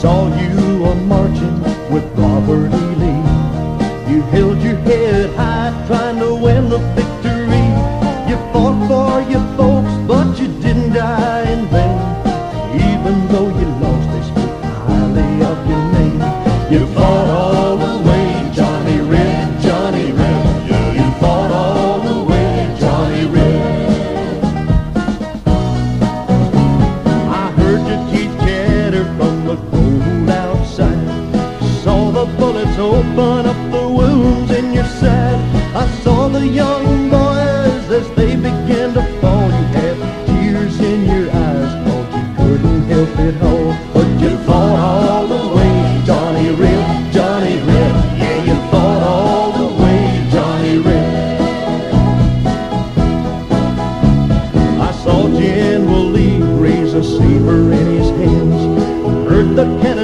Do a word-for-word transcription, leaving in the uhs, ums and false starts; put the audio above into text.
saw you a marching with Robert E. Lee. You held your head high trying to win the victory. You fought for your folks, but you didn't die in vain. Even though you lost, they spoke highly of your name. You fought all the way, Johnny Red, Johnny Red. You fought all the way, Johnny Red. I heard your teeth chatter from the cold outside. Saw the bullets open up the wounds in your side. I saw the young boys as they began to fall. You had tears in your eyes, thought you couldn't help it all. But you fought all the way, Johnny Red, Johnny Red. Yeah, you fought all the way, Johnny Red. I saw General Lee raise a saber in his hands. Heard the cannon